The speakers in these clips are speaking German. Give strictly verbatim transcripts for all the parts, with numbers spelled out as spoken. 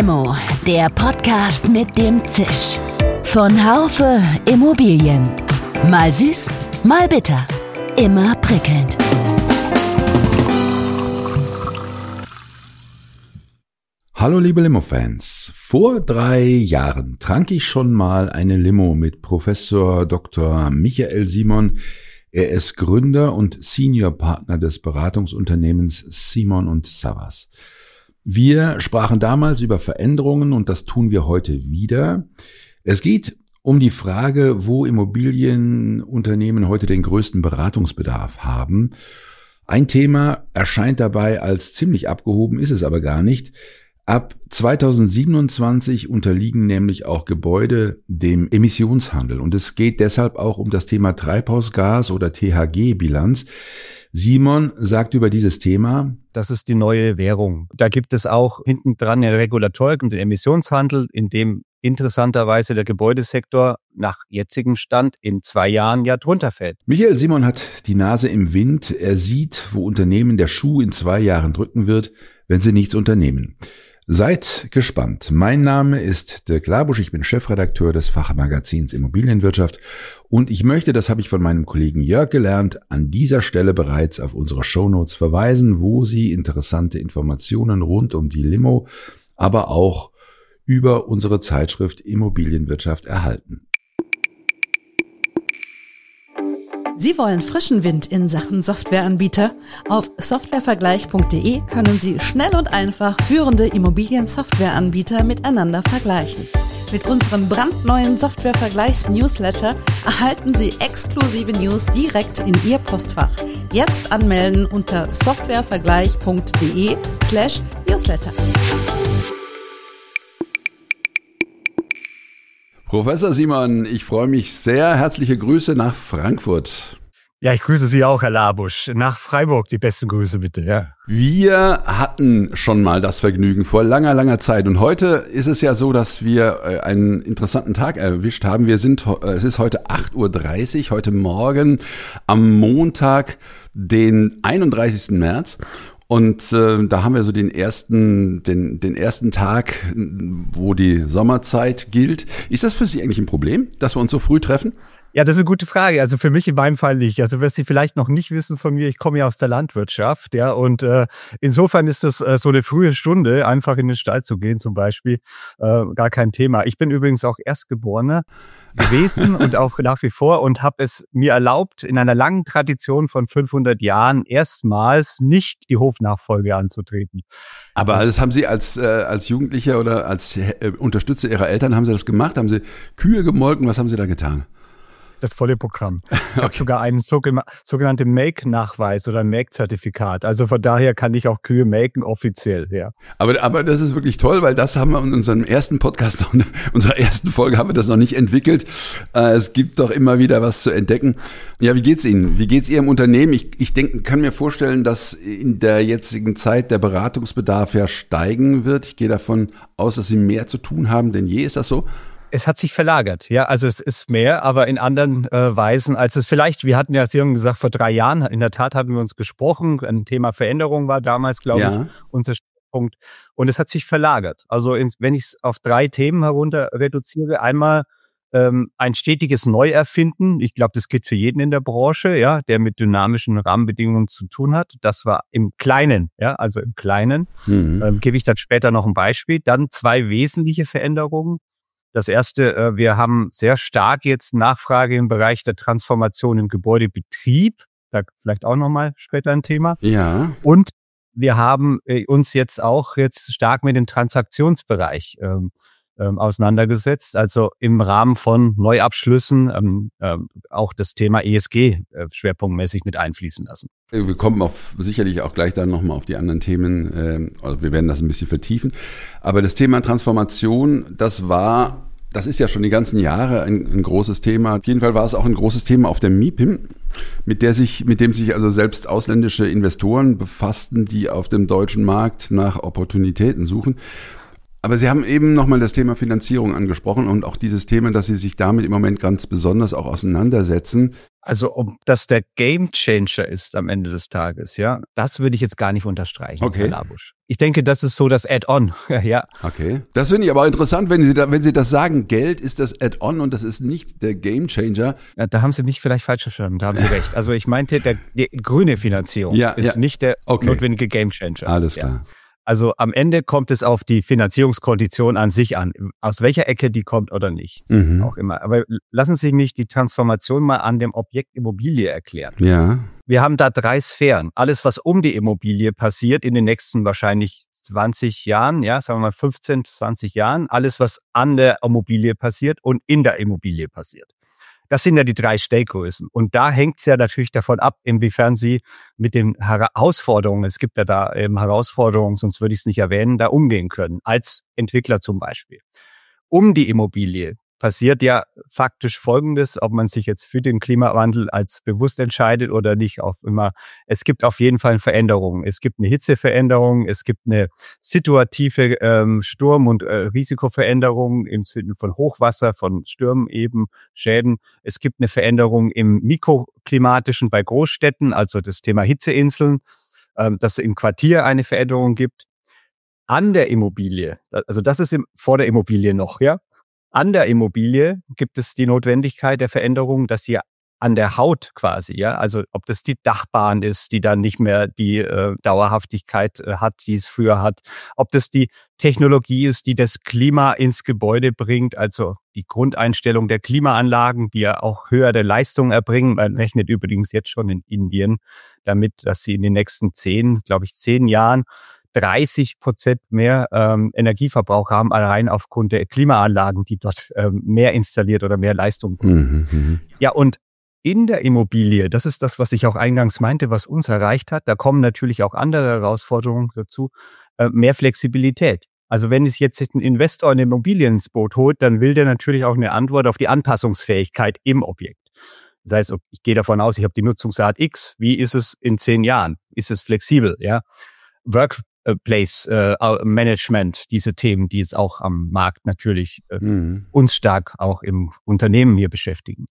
Limo, der Podcast mit dem Zisch. Von Haufe Immobilien. Mal süß, mal bitter. Immer prickelnd. Hallo liebe Limo-Fans. Vor drei Jahren trank ich schon mal eine Limo mit Professor Doktor Michael Simon. Er ist Gründer und Seniorpartner des Beratungsunternehmens Simon und Savas. Wir sprachen damals über Veränderungen und das tun wir heute wieder. Es geht um die Frage, wo Immobilienunternehmen heute den größten Beratungsbedarf haben. Ein Thema erscheint dabei als ziemlich abgehoben, ist es aber gar nicht. Ab zweitausendsiebenundzwanzig unterliegen nämlich auch Gebäude dem Emissionshandel und es geht deshalb auch um das Thema Treibhausgas- oder T H G-Bilanz. Simon sagt über dieses Thema: Das ist die neue Währung. Da gibt es auch hinten dran eine Regulatorik und den Emissionshandel, in dem interessanterweise der Gebäudesektor nach jetzigem Stand in zwei Jahren ja drunter fällt. Michael Simon hat die Nase im Wind. Er sieht, wo Unternehmen der Schuh in zwei Jahren drücken wird, wenn sie nichts unternehmen. Seid gespannt. Mein Name ist Dirk Labusch, ich bin Chefredakteur des Fachmagazins Immobilienwirtschaft und ich möchte, das habe ich von meinem Kollegen Jörg gelernt, an dieser Stelle bereits auf unsere Shownotes verweisen, wo Sie interessante Informationen rund um die Limo, aber auch über unsere Zeitschrift Immobilienwirtschaft erhalten. Sie wollen frischen Wind in Sachen Softwareanbieter? Auf softwarevergleich punkt de können Sie schnell und einfach führende Immobilien-Softwareanbieter miteinander vergleichen. Mit unserem brandneuen Softwarevergleichs-Newsletter erhalten Sie exklusive News direkt in Ihr Postfach. Jetzt anmelden unter softwarevergleich punkt de slash newsletter. Professor Simon, ich freue mich sehr. Herzliche Grüße nach Frankfurt. Ja, ich grüße Sie auch, Herr Labusch. Nach Freiburg die besten Grüße bitte, ja. Wir hatten schon mal das Vergnügen vor langer, langer Zeit und heute ist es ja so, dass wir einen interessanten Tag erwischt haben. Wir sind, es ist heute acht Uhr dreißig, heute Morgen am Montag, den einunddreißigsten März. Und äh, da haben wir so den ersten, den, den ersten Tag, wo die Sommerzeit gilt. Ist das für Sie eigentlich ein Problem, dass wir uns so früh treffen? Ja, das ist eine gute Frage. Also für mich in meinem Fall nicht. Also was Sie vielleicht noch nicht wissen von mir, ich komme ja aus der Landwirtschaft, ja, und äh, insofern ist das äh, so eine frühe Stunde, einfach in den Stall zu gehen zum Beispiel, äh, gar kein Thema. Ich bin übrigens auch Erstgeborener gewesen und auch nach wie vor und habe es mir erlaubt, in einer langen Tradition von fünfhundert Jahren erstmals nicht die Hofnachfolge anzutreten. Aber das haben Sie als äh, als Jugendlicher oder als äh, Unterstützer Ihrer Eltern, haben Sie das gemacht? Haben Sie Kühe gemolken? Was haben Sie da getan? Das volle Programm. Ich okay. habe sogar einen sogenannten Make-Nachweis oder ein Make-Zertifikat. Also von daher kann ich auch Kühe melken, offiziell, ja. Aber, aber das ist wirklich toll, weil das haben wir in unserem ersten Podcast, unserer ersten Folge haben wir das noch nicht entwickelt. Es gibt doch immer wieder was zu entdecken. Ja, wie geht's Ihnen? Wie geht's Ihrem Unternehmen? Ich, ich denke, kann mir vorstellen, dass in der jetzigen Zeit der Beratungsbedarf ja steigen wird. Ich gehe davon aus, dass Sie mehr zu tun haben denn je. Ist das so? Es hat sich verlagert, ja, also es ist mehr, aber in anderen äh, Weisen, als es vielleicht, wir hatten ja, Sie haben gesagt, vor drei Jahren, in der Tat hatten wir uns gesprochen, ein Thema Veränderung war damals, glaube ja. ich, unser Punkt, und es hat sich verlagert. Also in, wenn ich es auf drei Themen herunter reduziere, einmal ähm, ein stetiges Neuerfinden, ich glaube, das gilt für jeden in der Branche, ja, der mit dynamischen Rahmenbedingungen zu tun hat, das war im Kleinen, ja, also im Kleinen, mhm. ähm, gebe ich dann später noch ein Beispiel, dann zwei wesentliche Veränderungen. Das erste, wir haben sehr stark jetzt Nachfrage im Bereich der Transformation im Gebäudebetrieb. Da vielleicht auch nochmal später ein Thema. Ja. Und wir haben uns jetzt auch jetzt stark mit dem Transaktionsbereich ähm, ähm, auseinandergesetzt. Also im Rahmen von Neuabschlüssen ähm, ähm, auch das Thema E S G äh, schwerpunktmäßig mit einfließen lassen. Wir kommen auf, sicherlich auch gleich dann nochmal auf die anderen Themen, äh, also wir werden das ein bisschen vertiefen. Aber das Thema Transformation, das war, das ist ja schon die ganzen Jahre ein, ein großes Thema. Auf jeden Fall war es auch ein großes Thema auf der M I P I M, mit der sich, mit dem sich also selbst ausländische Investoren befassten, die auf dem deutschen Markt nach Opportunitäten suchen. Aber Sie haben eben nochmal das Thema Finanzierung angesprochen und auch dieses Thema, dass Sie sich damit im Moment ganz besonders auch auseinandersetzen. Also ob das der Gamechanger ist am Ende des Tages, ja, das würde ich jetzt gar nicht unterstreichen, okay. Herr Labusch. Ich denke, das ist so das Add-on, ja. Okay. Das finde ich aber interessant, wenn Sie da, wenn Sie das sagen, Geld ist das Add-on und das ist nicht der Gamechanger. Ja, da haben Sie mich vielleicht falsch verstanden, da haben Sie recht. Also ich meinte, der, die grüne Finanzierung ja, ist ja. nicht der okay. notwendige Gamechanger. Alles ja. klar. Also am Ende kommt es auf die Finanzierungskondition an sich an, aus welcher Ecke die kommt oder nicht, mhm. auch immer. Aber lassen Sie mich die Transformation mal an dem Objekt Immobilie erklären. Ja. Wir haben da drei Sphären. Alles, was um die Immobilie passiert, in den nächsten wahrscheinlich zwanzig Jahren, ja, sagen wir mal fünfzehn, zwanzig Jahren, alles, was an der Immobilie passiert und in der Immobilie passiert. Das sind ja die drei Stellgrößen. Und da hängt es ja natürlich davon ab, inwiefern Sie mit den Herausforderungen, es gibt ja da eben Herausforderungen, sonst würde ich es nicht erwähnen, da umgehen können. Als Entwickler zum Beispiel. Um die Immobilie passiert ja faktisch Folgendes, ob man sich jetzt für den Klimawandel als bewusst entscheidet oder nicht, auch immer. Es gibt auf jeden Fall Veränderungen. Es gibt eine Hitzeveränderung, es gibt eine situative ähm, Sturm- und äh, Risikoveränderung im Sinne von Hochwasser, von Stürmen eben, Schäden. Es gibt eine Veränderung im mikroklimatischen bei Großstädten, also das Thema Hitzeinseln, ähm, dass es im Quartier eine Veränderung gibt. An der Immobilie, also das ist im, vor der Immobilie noch, ja. An der Immobilie gibt es die Notwendigkeit der Veränderung, dass sie an der Haut quasi, ja, also ob das die Dachbahn ist, die dann nicht mehr die äh, Dauerhaftigkeit äh, hat, die es früher hat, ob das die Technologie ist, die das Klima ins Gebäude bringt, also die Grundeinstellung der Klimaanlagen, die ja auch höhere Leistungen erbringen. Man rechnet übrigens jetzt schon in Indien damit, dass sie in den nächsten zehn, glaube ich, zehn Jahren dreißig Prozent mehr ähm, Energieverbrauch haben, allein aufgrund der Klimaanlagen, die dort ähm, mehr installiert oder mehr Leistung bringen. Mhm, ja, und in der Immobilie, das ist das, was ich auch eingangs meinte, was uns erreicht hat, da kommen natürlich auch andere Herausforderungen dazu, äh, mehr Flexibilität. Also wenn es jetzt ein Investor eine Immobilie ins Boot holt, dann will der natürlich auch eine Antwort auf die Anpassungsfähigkeit im Objekt. Das heißt, ich gehe davon aus, ich habe die Nutzungsart X, wie ist es in zehn Jahren? Ist es flexibel? Ja, Work Place äh, Management, diese Themen, die jetzt auch am Markt natürlich äh, mhm. uns stark auch im Unternehmen hier beschäftigen.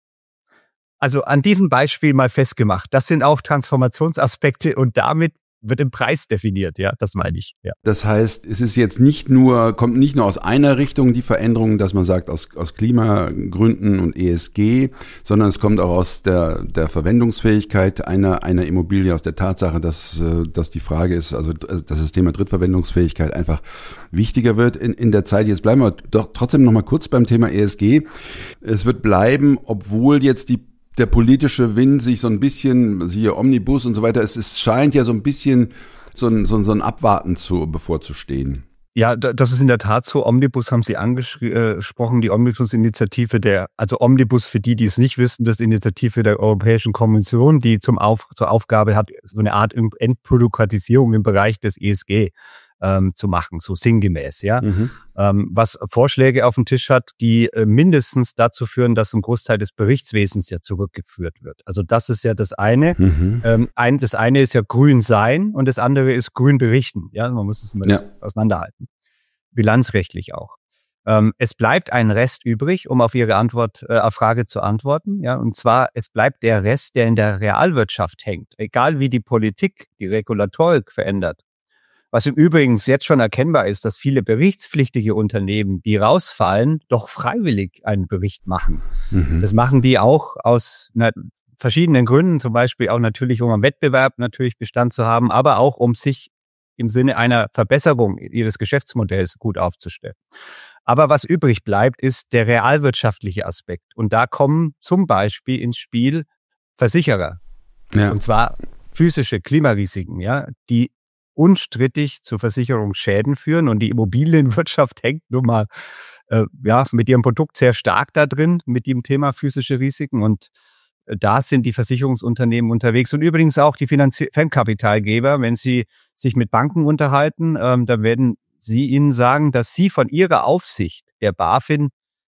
Also an diesem Beispiel mal festgemacht, das sind auch Transformationsaspekte und damit wird im Preis definiert, ja, das meine ich. Ja. Das heißt, es ist jetzt nicht nur, kommt nicht nur aus einer Richtung die Veränderung, dass man sagt, aus, aus Klimagründen und E S G, sondern es kommt auch aus der, der Verwendungsfähigkeit einer, einer Immobilie, aus der Tatsache, dass, dass die Frage ist, also, dass das Thema Drittverwendungsfähigkeit einfach wichtiger wird in, in der Zeit. Jetzt bleiben wir doch trotzdem noch mal kurz beim Thema E S G. Es wird bleiben, obwohl jetzt die der politische Wind sich so ein bisschen, siehe Omnibus und so weiter, es, es scheint ja so ein bisschen so ein, so ein, so ein Abwarten zu, bevorzustehen. Ja, das ist in der Tat so. Omnibus haben Sie angesprochen, die Omnibus-Initiative der, also Omnibus für die, die es nicht wissen, das ist die Initiative der Europäischen Kommission, die zum Auf, zur Aufgabe hat, so eine Art Entbürokratisierung im Bereich des E S G ähm, zu machen, so sinngemäß, ja. Mhm. Ähm, was Vorschläge auf dem Tisch hat, die äh, mindestens dazu führen, dass ein Großteil des Berichtswesens ja zurückgeführt wird. Also das ist ja das eine. Mhm. Ähm, ein, das eine ist ja grün sein und das andere ist grün berichten. Ja, man muss es immer ja. auseinanderhalten. Bilanzrechtlich auch. Ähm, es bleibt ein Rest übrig, um auf Ihre Antwort, äh, auf Frage zu antworten. Ja, und zwar, es bleibt der Rest, der in der Realwirtschaft hängt. Egal wie die Politik, die Regulatorik verändert. Was im Übrigen jetzt schon erkennbar ist, dass viele berichtspflichtige Unternehmen, die rausfallen, doch freiwillig einen Bericht machen. Mhm. Das machen die auch aus na, verschiedenen Gründen, zum Beispiel auch natürlich, um am Wettbewerb natürlich Bestand zu haben, aber auch um sich im Sinne einer Verbesserung ihres Geschäftsmodells gut aufzustellen. Aber was übrig bleibt, ist der realwirtschaftliche Aspekt. Und da kommen zum Beispiel ins Spiel Versicherer. Ja. Und zwar physische Klimarisiken, ja, die unstrittig zur Versicherung Schäden führen. Und die Immobilienwirtschaft hängt nun mal äh, ja, mit ihrem Produkt sehr stark da drin, mit dem Thema physische Risiken. Und äh, da sind die Versicherungsunternehmen unterwegs. Und übrigens auch die Finanzi- Fremdkapitalgeber, wenn sie sich mit Banken unterhalten, ähm, da werden sie ihnen sagen, dass sie von ihrer Aufsicht der BaFin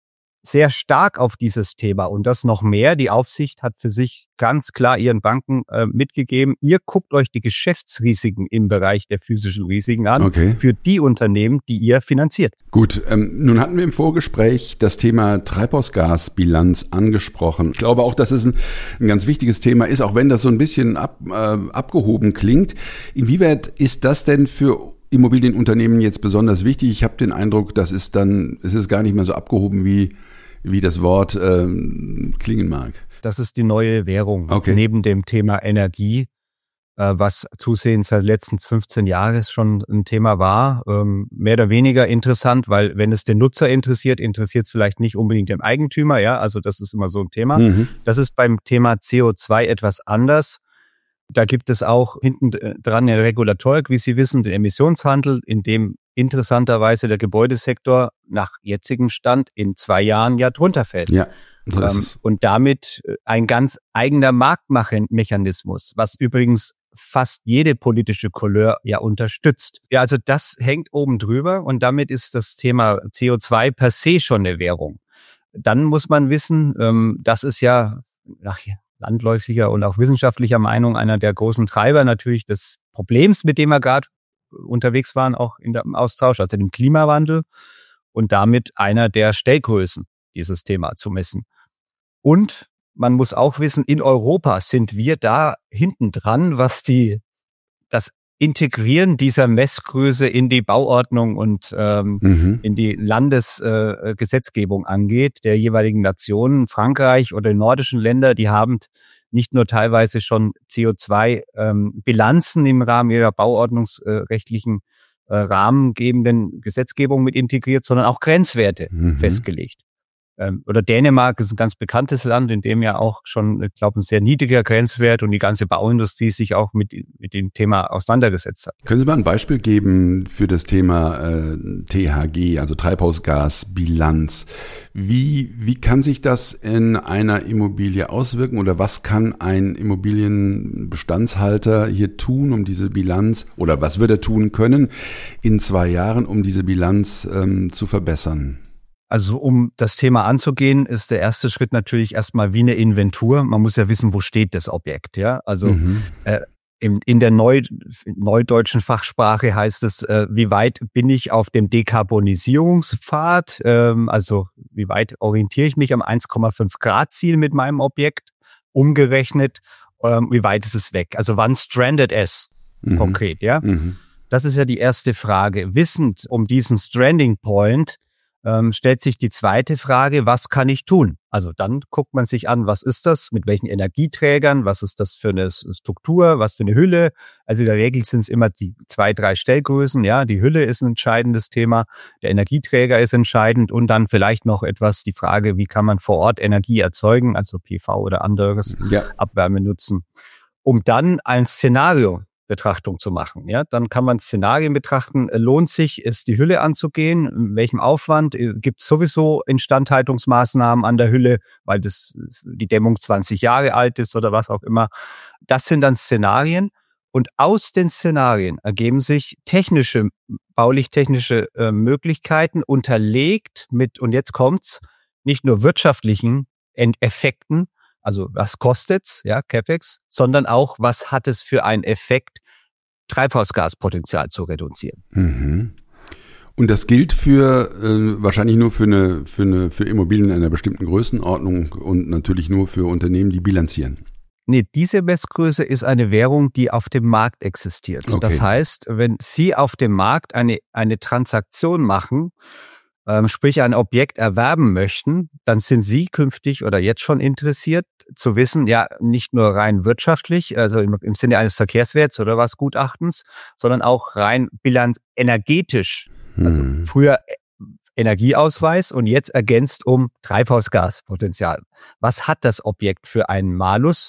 sehr stark auf dieses Thema und das noch mehr. Die Aufsicht hat für sich ganz klar ihren Banken äh, mitgegeben, ihr guckt euch die Geschäftsrisiken im Bereich der physischen Risiken an, okay, für die Unternehmen, die ihr finanziert. Gut, ähm, nun hatten wir im Vorgespräch das Thema Treibhausgasbilanz angesprochen. Ich glaube auch, dass es ein, ein ganz wichtiges Thema ist, auch wenn das so ein bisschen ab, äh, abgehoben klingt. Inwieweit ist das denn für Immobilienunternehmen jetzt besonders wichtig? Ich habe den Eindruck, das ist dann, es ist gar nicht mehr so abgehoben, wie wie das Wort ähm, klingen mag. Das ist die neue Währung, okay, neben dem Thema Energie, äh, was zusehends seit letzten fünfzehn Jahren schon ein Thema war. Ähm, mehr oder weniger interessant, weil wenn es den Nutzer interessiert, interessiert es vielleicht nicht unbedingt den Eigentümer. Ja, also das ist immer so ein Thema. Mhm. Das ist beim Thema C O zwei etwas anders. Da gibt es auch hinten dran eine Regulatorik, wie Sie wissen, den Emissionshandel, in dem interessanterweise der Gebäudesektor nach jetzigem Stand in zwei Jahren ja drunter fällt. Ja, so ist es. Und damit ein ganz eigener Marktmechanismus, was übrigens fast jede politische Couleur ja unterstützt. Ja, also das hängt oben drüber und damit ist das Thema C O zwei per se schon eine Währung. Dann muss man wissen, das ist ja nach landläufiger und auch wissenschaftlicher Meinung einer der großen Treiber natürlich des Problems, mit dem wir gerade unterwegs waren, auch in dem Austausch, also dem Klimawandel und damit einer der Stellgrößen, dieses Thema zu messen. Und man muss auch wissen, in Europa sind wir da hinten dran, was die das Integrieren dieser Messgröße in die Bauordnung und ähm, mhm. in die Landesgesetzgebung äh, angeht, der jeweiligen Nationen. Frankreich oder die nordischen Länder, die haben nicht nur teilweise schon C O zwei Bilanzen im Rahmen ihrer bauordnungsrechtlichen äh, rahmengebenden Gesetzgebung mit integriert, sondern auch Grenzwerte mhm. festgelegt. Oder Dänemark ist ein ganz bekanntes Land, in dem ja auch schon, ich glaube, ein sehr niedriger Grenzwert und die ganze Bauindustrie sich auch mit, mit dem Thema auseinandergesetzt hat. Können Sie mal ein Beispiel geben für das Thema äh, T H G, also Treibhausgasbilanz? Wie, wie kann sich das in einer Immobilie auswirken oder was kann ein Immobilienbestandshalter hier tun, um diese Bilanz, oder was wird er tun können in zwei Jahren, um diese Bilanz ähm, zu verbessern? Also um das Thema anzugehen, ist der erste Schritt natürlich erstmal wie eine Inventur. Man muss ja wissen, wo steht das Objekt. Ja, also mhm. äh, in, in der Neu, neudeutschen Fachsprache heißt es, äh, wie weit bin ich auf dem Dekarbonisierungspfad? Ähm, also wie weit orientiere ich mich am eins Komma fünf Grad Ziel mit meinem Objekt? Umgerechnet, ähm, wie weit ist es weg? Also wann strandet es mhm. konkret? Ja, mhm. das ist ja die erste Frage. Wissend um diesen Stranding Point Ähm, stellt sich die zweite Frage, was kann ich tun? Also dann guckt man sich an, was ist das, mit welchen Energieträgern, was ist das für eine Struktur, was für eine Hülle. Also in der Regel sind es immer die zwei, drei Stellgrößen. Ja, die Hülle ist ein entscheidendes Thema, der Energieträger ist entscheidend und dann vielleicht noch etwas die Frage, wie kann man vor Ort Energie erzeugen, also P V oder anderes, ja. Abwärme nutzen, um dann ein Szenario Betrachtung zu machen. Ja, dann kann man Szenarien betrachten. Lohnt sich es, die Hülle anzugehen? In welchem Aufwand? Gibt es sowieso Instandhaltungsmaßnahmen an der Hülle, weil das die Dämmung zwanzig Jahre alt ist oder was auch immer? Das sind dann Szenarien. Und aus den Szenarien ergeben sich technische, baulich-technische äh, Möglichkeiten, unterlegt mit, und jetzt kommt's, nicht nur wirtschaftlichen Effekten, also was kostet's, ja, CapEx, sondern auch, was hat es für einen Effekt, Treibhausgaspotenzial zu reduzieren. Mhm. Und das gilt für äh, wahrscheinlich nur für eine für eine für Immobilien einer bestimmten Größenordnung und natürlich nur für Unternehmen, die bilanzieren. Nee, diese Messgröße ist eine Währung, die auf dem Markt existiert. Okay. Das heißt, wenn Sie auf dem Markt eine eine Transaktion machen, ähm, sprich ein Objekt erwerben möchten, dann sind Sie künftig oder jetzt schon interessiert zu wissen, ja, nicht nur rein wirtschaftlich, also im, im Sinne eines Verkehrswerts oder was Gutachtens, sondern auch rein bilanz energetisch. Hm. Also früher Energieausweis und jetzt ergänzt um Treibhausgaspotenzial. Was hat das Objekt für einen Malus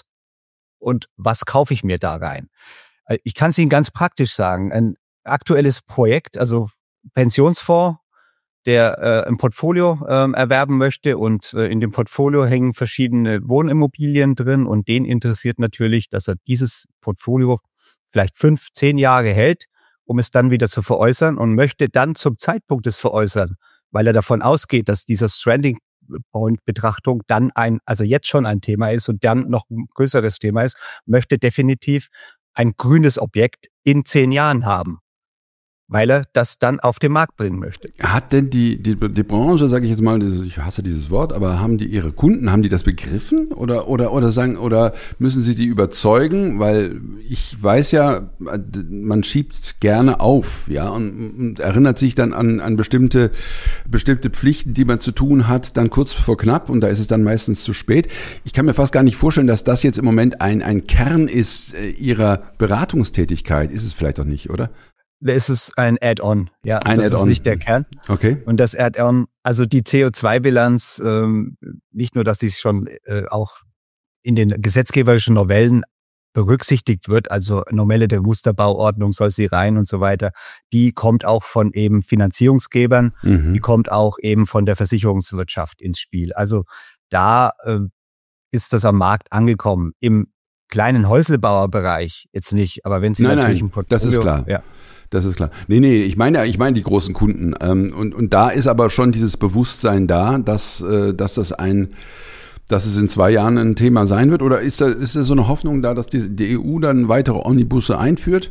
und was kaufe ich mir da rein? Ich kann es Ihnen ganz praktisch sagen. Ein aktuelles Projekt, also Pensionsfonds, der äh, ein Portfolio äh, erwerben möchte und äh, in dem Portfolio hängen verschiedene Wohnimmobilien drin und den interessiert natürlich, dass er dieses Portfolio vielleicht fünf, zehn Jahre hält, um es dann wieder zu veräußern und möchte dann zum Zeitpunkt des Veräußern, weil er davon ausgeht, dass dieser Stranding Point-Betrachtung dann ein, also jetzt schon ein Thema ist und dann noch ein größeres Thema ist, möchte definitiv ein grünes Objekt in zehn Jahren haben, weil er das dann auf den Markt bringen möchte. Hat denn die die, die Branche, sage ich jetzt mal, ich hasse dieses Wort, aber haben die ihre Kunden, haben die das begriffen oder oder oder sagen oder müssen sie die überzeugen? Weil ich weiß ja, man schiebt gerne auf, ja, und, und erinnert sich dann an an bestimmte bestimmte Pflichten, die man zu tun hat, dann kurz vor knapp und da ist es dann meistens zu spät. Ich kann mir fast gar nicht vorstellen, dass das jetzt im Moment ein ein Kern ist ihrer Beratungstätigkeit. Ist es vielleicht auch nicht, oder? Es ist ein Add-on, ja. Ein das Add-on. ist nicht der Kern. Okay. Und das Add-on, also die C O zwei Bilanz, ähm, nicht nur, dass sie schon äh, auch in den gesetzgeberischen Novellen berücksichtigt wird, also Novelle der Musterbauordnung soll sie rein und so weiter, die kommt auch von eben Finanzierungsgebern, mhm. die kommt auch eben von der Versicherungswirtschaft ins Spiel. Also da äh, ist das am Markt angekommen. Im kleinen Häuslebauerbereich jetzt nicht, aber wenn Sie nein, natürlich nein, ein Portfolio... das ist klar. Ja. Das ist klar. Nee, nee, ich meine, ich meine die großen Kunden. Ähm, und, und da ist aber schon dieses Bewusstsein da, dass, äh, dass das ein, dass es in zwei Jahren ein Thema sein wird. Oder ist da, ist da so eine Hoffnung da, dass die, die E U dann weitere Omnibusse einführt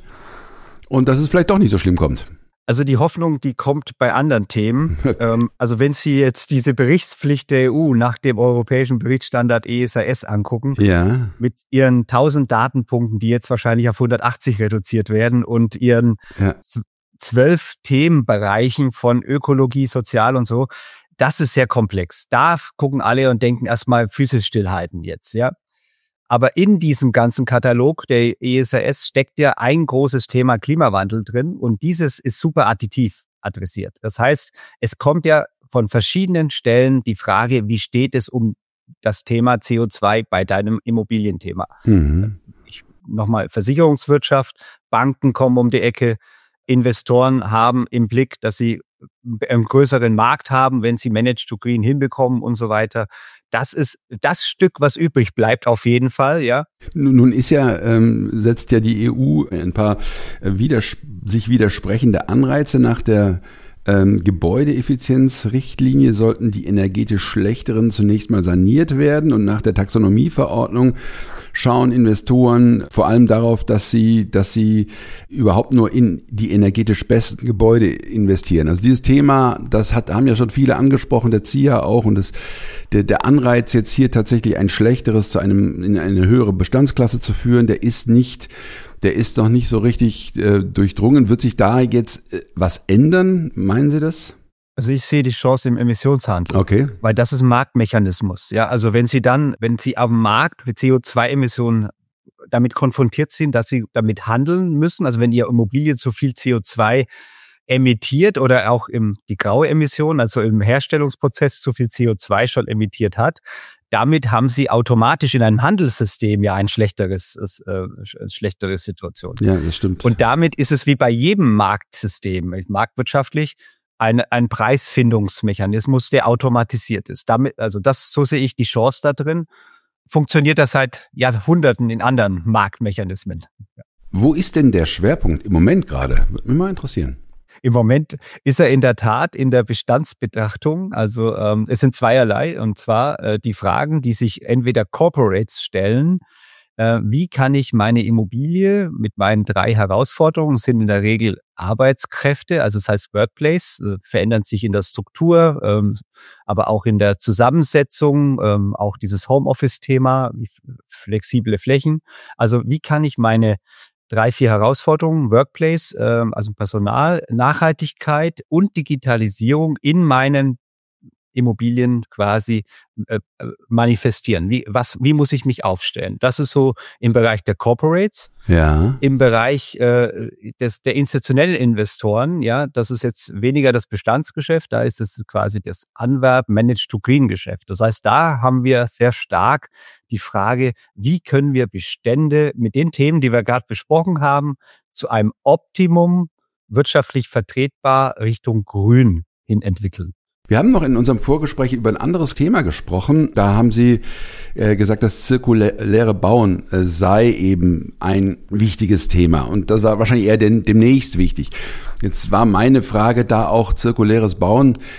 und dass es vielleicht doch nicht so schlimm kommt? Also die Hoffnung, die kommt bei anderen Themen. ähm, also wenn Sie jetzt diese Berichtspflicht der E U nach dem europäischen Berichtsstandard E S A S angucken, ja. mit ihren tausend Datenpunkten, die jetzt wahrscheinlich auf hundertachtzig reduziert werden und ihren ja. zwölf Themenbereichen von Ökologie, Sozial und so, das ist sehr komplex. Da gucken alle und denken erstmal Füße stillhalten jetzt, ja. Aber in diesem ganzen Katalog der E S A S steckt ja ein großes Thema Klimawandel drin und dieses ist super additiv adressiert. Das heißt, es kommt ja von verschiedenen Stellen die Frage, wie steht es um das Thema C O zwei bei deinem Immobilienthema? Mhm. Ich, nochmal Versicherungswirtschaft, Banken kommen um die Ecke, Investoren haben im Blick, dass sie einen größeren Markt haben, wenn sie Manage to Green hinbekommen und so weiter. Das ist das Stück, was übrig bleibt, auf jeden Fall, ja. Nun ist ja, ähm, setzt ja die E U ein paar äh, widers- sich widersprechende Anreize nach der Ähm, Gebäudeeffizienzrichtlinie sollten die energetisch schlechteren zunächst mal saniert werden und nach der Taxonomieverordnung schauen Investoren vor allem darauf, dass sie, dass sie überhaupt nur in die energetisch besten Gebäude investieren. Also dieses Thema, das hat, haben ja schon viele angesprochen, der Z I A auch und das, der, der Anreiz jetzt hier tatsächlich ein schlechteres zu einem, in eine höhere Bestandsklasse zu führen, der ist nicht Der ist noch nicht so richtig äh, durchdrungen. Wird sich da jetzt äh, was ändern? Meinen Sie das? Also ich sehe die Chance im Emissionshandel. Okay. Weil das ist ein Marktmechanismus. Ja, also wenn Sie dann, wenn Sie am Markt mit C O zwei Emissionen damit konfrontiert sind, dass Sie damit handeln müssen, also wenn Ihr Immobilie zu viel C O zwei emittiert oder auch im, die graue Emission, also im Herstellungsprozess zu viel C O zwei schon emittiert hat, damit haben Sie automatisch in einem Handelssystem ja ein schlechteres, äh, eine schlechtere Situation. Ja, das stimmt. Und damit ist es wie bei jedem Marktsystem, marktwirtschaftlich, ein, ein Preisfindungsmechanismus, der automatisiert ist. Damit, also das, so sehe ich die Chance da drin. Funktioniert das seit Jahrhunderten in anderen Marktmechanismen. Ja. Wo ist denn der Schwerpunkt im Moment gerade? Würde mich mal interessieren. Im Moment ist er in der Tat in der Bestandsbetrachtung. Also ähm, es sind zweierlei, und zwar äh, die Fragen, die sich entweder Corporates stellen, äh, wie kann ich meine Immobilie mit meinen drei Herausforderungen, sind in der Regel Arbeitskräfte, also das heißt Workplace, äh, verändern sich in der Struktur, ähm, aber auch in der Zusammensetzung, ähm, auch dieses Homeoffice-Thema, flexible Flächen. Also wie kann ich meine drei, vier Herausforderungen, Workplace, äh, also Personal, Nachhaltigkeit und Digitalisierung in meinen Immobilien quasi äh, manifestieren. Wie, was, wie muss ich mich aufstellen? Das ist so im Bereich der Corporates. Ja. Im Bereich äh, des, der institutionellen Investoren, ja, das ist jetzt weniger das Bestandsgeschäft, da ist es quasi das Anwerb Manage-to-Green-Geschäft. Das heißt, da haben wir sehr stark die Frage, wie können wir Bestände mit den Themen, die wir gerade besprochen haben, zu einem Optimum wirtschaftlich vertretbar Richtung Grün hin entwickeln. Wir haben noch in unserem Vorgespräch über ein anderes Thema gesprochen. Da haben Sie äh, gesagt, das zirkuläre Bauen äh, sei eben ein wichtiges Thema. Und das war wahrscheinlich eher den, demnächst wichtig. Jetzt war meine Frage da auch zirkuläres Bauen.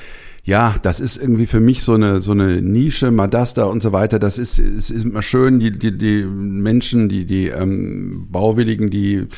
ja, das ist irgendwie für mich so eine so eine Nische, Madasta und so weiter. Das ist es ist immer schön, die die die Menschen, die die ähm, Bauwilligen, die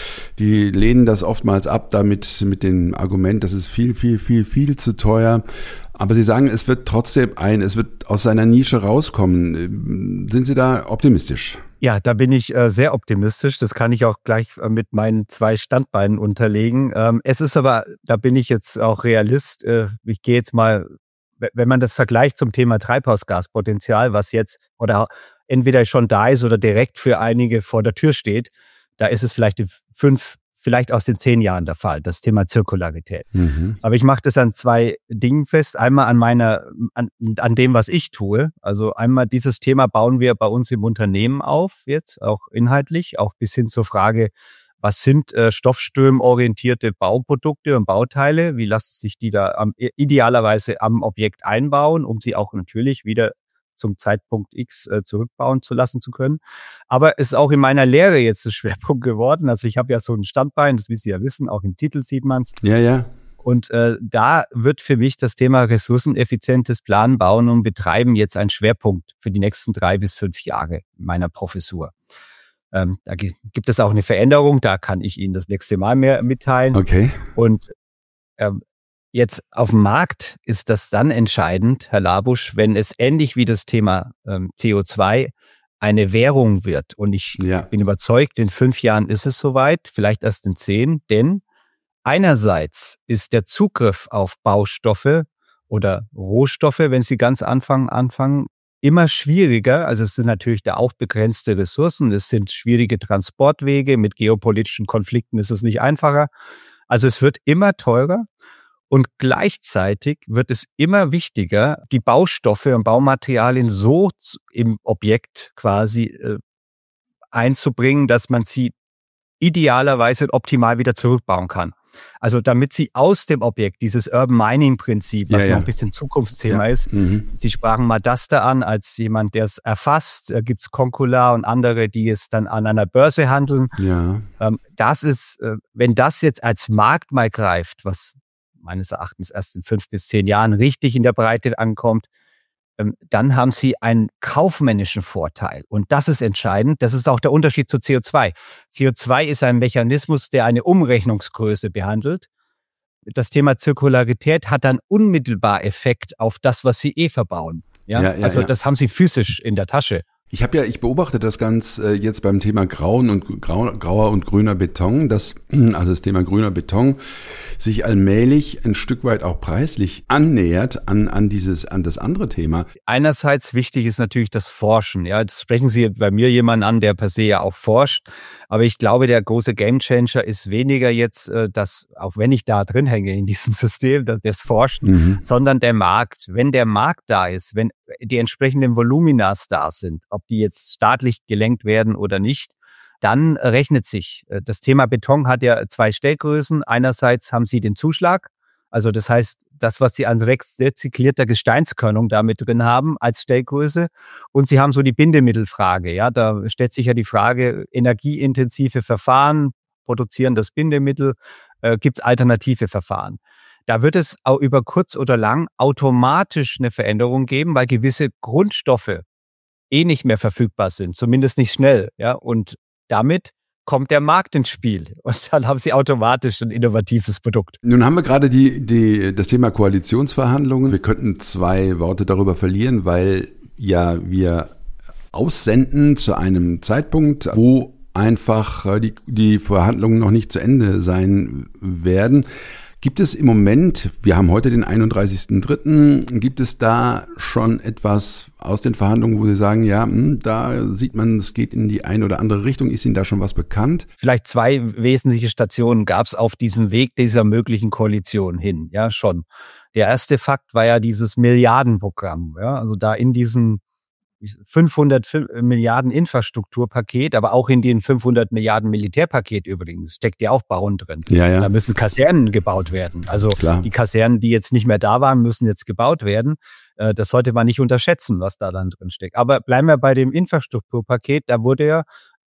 die lehnen das oftmals ab, damit mit dem Argument, das ist viel viel viel viel zu teuer. Aber Sie sagen, es wird trotzdem ein, es wird aus seiner Nische rauskommen. Sind Sie da optimistisch? Ja, da bin ich äh, sehr optimistisch. Das kann ich auch gleich äh, mit meinen zwei Standbeinen unterlegen. Ähm, es ist aber, da bin ich jetzt auch Realist. Äh, ich gehe jetzt mal, wenn man das vergleicht zum Thema Treibhausgaspotenzial, was jetzt oder entweder schon da ist oder direkt für einige vor der Tür steht, da ist es vielleicht in fünf, vielleicht aus den zehn Jahren der Fall, das Thema Zirkularität. Mhm. Aber ich mache das an zwei Dingen fest. Einmal an meiner, an, an dem, was ich tue. Also einmal dieses Thema bauen wir bei uns im Unternehmen auf, jetzt auch inhaltlich, auch bis hin zur Frage, was sind äh, stoffströmorientierte Bauprodukte und Bauteile? Wie lassen sich die da am, idealerweise am Objekt einbauen, um sie auch natürlich wieder zum Zeitpunkt X äh, zurückbauen zu lassen zu können. Aber es ist auch in meiner Lehre jetzt ein Schwerpunkt geworden. Also ich habe ja so ein Standbein, das wie Sie ja wissen, auch im Titel sieht man es. Ja, ja. Und äh, da wird für mich das Thema ressourceneffizientes Planen, Bauen und Betreiben jetzt ein Schwerpunkt für die nächsten drei bis fünf Jahre meiner Professur. Ähm, da g- gibt es auch eine Veränderung, da kann ich Ihnen das nächste Mal mehr mitteilen. Okay. Und ähm, Jetzt auf dem Markt ist das dann entscheidend, Herr Labusch, wenn es ähnlich wie das Thema ähm, C O zwei eine Währung wird. Und ich Ja. bin überzeugt, in fünf Jahren ist es soweit, vielleicht erst in zehn. Denn einerseits ist der Zugriff auf Baustoffe oder Rohstoffe, wenn Sie ganz anfangen, anfangen, immer schwieriger. Also es sind natürlich da auch begrenzte Ressourcen. Es sind schwierige Transportwege. Mit geopolitischen Konflikten ist es nicht einfacher. Also es wird immer teurer. Und gleichzeitig wird es immer wichtiger, die Baustoffe und Baumaterialien so im Objekt quasi äh, einzubringen, dass man sie idealerweise optimal wieder zurückbauen kann. Also damit sie aus dem Objekt, dieses Urban Mining Prinzip, was ja, ja. noch ein bisschen Zukunftsthema ja. ist, mhm. Sie sprachen Madasta an als jemand, der es erfasst, da gibt es Concula und andere, die es dann an einer Börse handeln. Ja. Ähm, das ist, äh, wenn das jetzt als Markt mal greift, was meines Erachtens erst in fünf bis zehn Jahren richtig in der Breite ankommt, ähm, dann haben sie einen kaufmännischen Vorteil. Und das ist entscheidend. Das ist auch der Unterschied zu C O zwei. C O zwei ist ein Mechanismus, der eine Umrechnungsgröße behandelt. Das Thema Zirkularität hat dann unmittelbar Effekt auf das, was sie eh verbauen. Ja, ja, ja also ja. Das haben sie physisch in der Tasche. Ich habe ja, ich beobachte das ganz äh, jetzt beim Thema Grauen und grau, grauer und grüner Beton, dass also das Thema grüner Beton sich allmählich ein Stück weit auch preislich annähert an an dieses an das andere Thema. Einerseits wichtig ist natürlich das Forschen. Ja, jetzt sprechen Sie bei mir jemanden an, der per se ja auch forscht. Aber ich glaube, der große Gamechanger ist weniger jetzt, äh, dass auch wenn ich da drin hänge in diesem System, dass das Forschen, mhm. sondern der Markt. Wenn der Markt da ist, wenn die entsprechenden Voluminas da sind, ob die jetzt staatlich gelenkt werden oder nicht, dann rechnet sich. Das Thema Beton hat ja zwei Stellgrößen. Einerseits haben Sie den Zuschlag, also das heißt, das, was Sie an rezyklierter Gesteinskörnung da mit drin haben als Stellgröße. Und Sie haben so die Bindemittelfrage. Ja, da stellt sich ja die Frage, energieintensive Verfahren produzieren das Bindemittel, äh, gibt es alternative Verfahren. Da wird es auch über kurz oder lang automatisch eine Veränderung geben, weil gewisse Grundstoffe eh nicht mehr verfügbar sind, zumindest nicht schnell. Ja, und damit kommt der Markt ins Spiel und dann haben Sie automatisch ein innovatives Produkt. Nun haben wir gerade die, die, das Thema Koalitionsverhandlungen. Wir könnten zwei Worte darüber verlieren, weil ja wir aussenden zu einem Zeitpunkt, wo einfach die, die Verhandlungen noch nicht zu Ende sein werden. Gibt es im Moment, wir haben heute den einunddreißigsten dritten, gibt es da schon etwas aus den Verhandlungen, wo Sie sagen, ja, da sieht man, es geht in die eine oder andere Richtung. Ist Ihnen da schon was bekannt? Vielleicht zwei wesentliche Stationen gab es auf diesem Weg dieser möglichen Koalition hin, ja schon. Der erste Fakt war ja dieses Milliardenprogramm, ja, also da in diesem fünfhundert Milliarden Infrastrukturpaket, aber auch in den fünfhundert Milliarden Militärpaket übrigens, steckt ja auch Bauen drin. Ja, ja. Da müssen Kasernen gebaut werden. Also Klar. Die Kasernen, die jetzt nicht mehr da waren, müssen jetzt gebaut werden. Das sollte man nicht unterschätzen, was da dann drin steckt. Aber bleiben wir bei dem Infrastrukturpaket, da wurde ja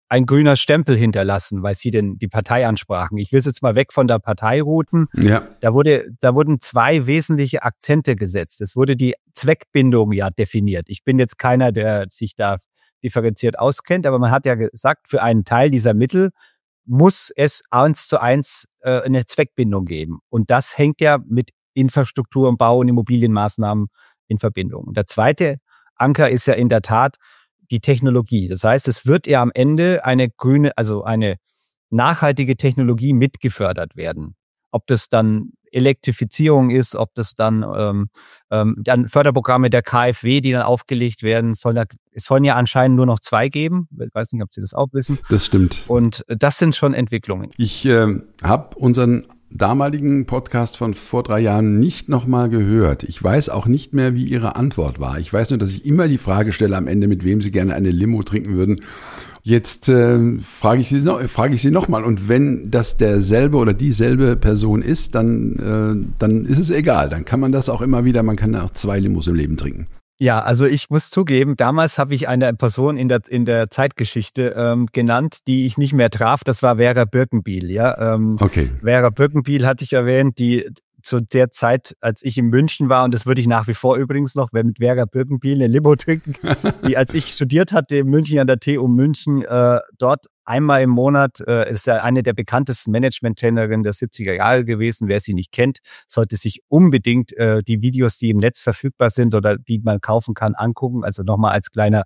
ein grüner Stempel hinterlassen, weil Sie denn die Partei ansprachen. Ich will jetzt mal weg von der Parteirouten. Ja. Da wurde, da wurden zwei wesentliche Akzente gesetzt. Es wurde die Zweckbindung ja definiert. Ich bin jetzt keiner, der sich da differenziert auskennt, aber man hat ja gesagt, für einen Teil dieser Mittel muss es eins zu eins äh, eine Zweckbindung geben. Und das hängt ja mit Infrastruktur und Bau- und Immobilienmaßnahmen in Verbindung. Und der zweite Anker ist ja in der Tat die Technologie. Das heißt, es wird ja am Ende eine grüne, also eine nachhaltige Technologie mitgefördert werden. Ob das dann Elektrifizierung ist, ob das dann, ähm, ähm, dann Förderprogramme der K f W, die dann aufgelegt werden, soll da, es sollen ja anscheinend nur noch zwei geben. Ich weiß nicht, ob Sie das auch wissen. Das stimmt. Und das sind schon Entwicklungen. Ich äh, habe unseren damaligen Podcast von vor drei Jahren nicht nochmal gehört. Ich weiß auch nicht mehr, wie Ihre Antwort war. Ich weiß nur, dass ich immer die Frage stelle am Ende, mit wem Sie gerne eine Limo trinken würden. Jetzt äh, frage ich Sie noch, frage ich Sie nochmal. Und wenn das derselbe oder dieselbe Person ist, dann, äh, dann ist es egal. Dann kann man das auch immer wieder, man kann auch zwei Limos im Leben trinken. Ja, also ich muss zugeben, damals habe ich eine Person in der in der Zeitgeschichte ähm, genannt, die ich nicht mehr traf. Das war Vera Birkenbiel. Ja, ähm, okay. Vera Birkenbiel hatte ich erwähnt, die zu der Zeit, als ich in München war, und das würde ich nach wie vor übrigens noch, wenn mit Vera Birkenbiel eine Limo trinken, die als ich studiert hatte in München an der T U München, äh, dort einmal im Monat, äh, ist ja eine der bekanntesten Management-Trainerinnen der siebziger Jahre gewesen. Wer sie nicht kennt, sollte sich unbedingt äh, die Videos, die im Netz verfügbar sind oder die man kaufen kann, angucken. Also nochmal als kleiner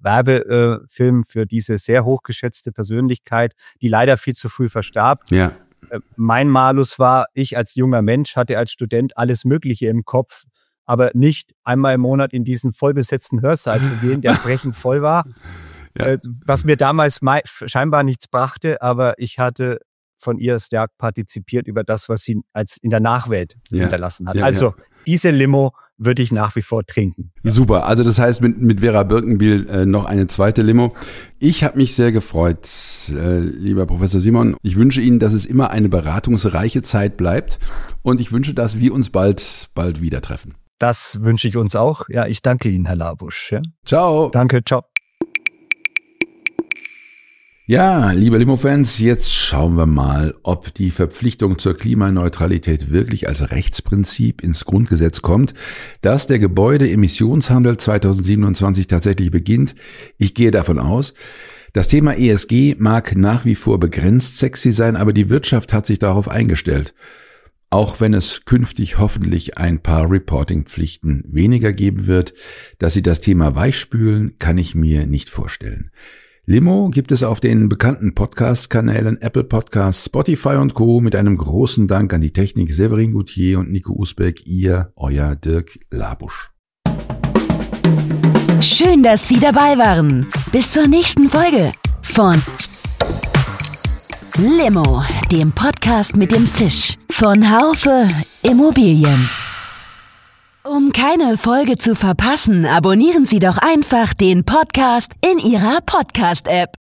Werbefilm äh, für diese sehr hochgeschätzte Persönlichkeit, die leider viel zu früh verstarb. Ja. Mein Malus war, ich als junger Mensch hatte als Student alles Mögliche im Kopf, aber nicht einmal im Monat in diesen vollbesetzten Hörsaal zu gehen, der brechend voll war, ja. Was mir damals scheinbar nichts brachte, aber ich hatte von ihr stark partizipiert über das, was sie als in der Nachwelt ja. hinterlassen hat. Ja, also ja. diese Limo würde ich nach wie vor trinken. Super, also das heißt mit, mit Vera Birkenbiel äh, noch eine zweite Limo. Ich habe mich sehr gefreut, äh, lieber Professor Simon. Ich wünsche Ihnen, dass es immer eine beratungsreiche Zeit bleibt und ich wünsche, dass wir uns bald, bald wieder treffen. Das wünsche ich uns auch. Ja, ich danke Ihnen, Herr Labusch. Ja. Ciao. Danke, ciao. Ja, liebe Limo-Fans, jetzt schauen wir mal, ob die Verpflichtung zur Klimaneutralität wirklich als Rechtsprinzip ins Grundgesetz kommt, dass der Gebäudeemissionshandel zweitausendsiebenundzwanzig tatsächlich beginnt. Ich gehe davon aus. Das Thema E S G mag nach wie vor begrenzt sexy sein, aber die Wirtschaft hat sich darauf eingestellt. Auch wenn es künftig hoffentlich ein paar Reporting-Pflichten weniger geben wird, dass sie das Thema weichspülen, kann ich mir nicht vorstellen. Limo gibt es auf den bekannten Podcast-Kanälen Apple Podcasts, Spotify und Co. Mit einem großen Dank an die Technik Severin Gutier und Nico Usbeck, ihr, euer Dirk Labusch. Schön, dass Sie dabei waren. Bis zur nächsten Folge von Limo, dem Podcast mit dem Zisch von Haufe Immobilien. Um keine Folge zu verpassen, abonnieren Sie doch einfach den Podcast in Ihrer Podcast-App.